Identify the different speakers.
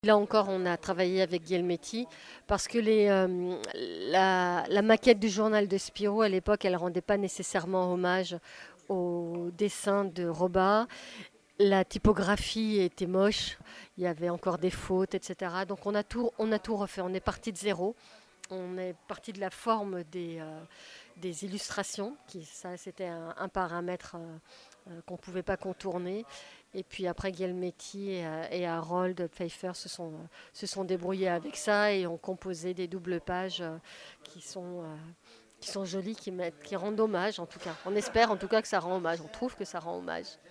Speaker 1: Là encore, on a travaillé avec Guillemety parce que la maquette du journal de Spirou, à l'époque, elle ne rendait pas nécessairement hommage au dessin de Roba. La typographie était moche, il y avait encore des fautes, etc. Donc on a tout refait, on est parti de zéro. On est parti de la forme des illustrations, ça c'était un paramètre qu'on ne pouvait pas contourner. Et puis après, Guillemety et Harold Pfeiffer se sont débrouillés avec ça et ont composé des doubles pages qui sont, euh, qui sont jolies, qui rendent hommage en tout cas. On espère en tout cas que ça rend hommage, on trouve que ça rend hommage.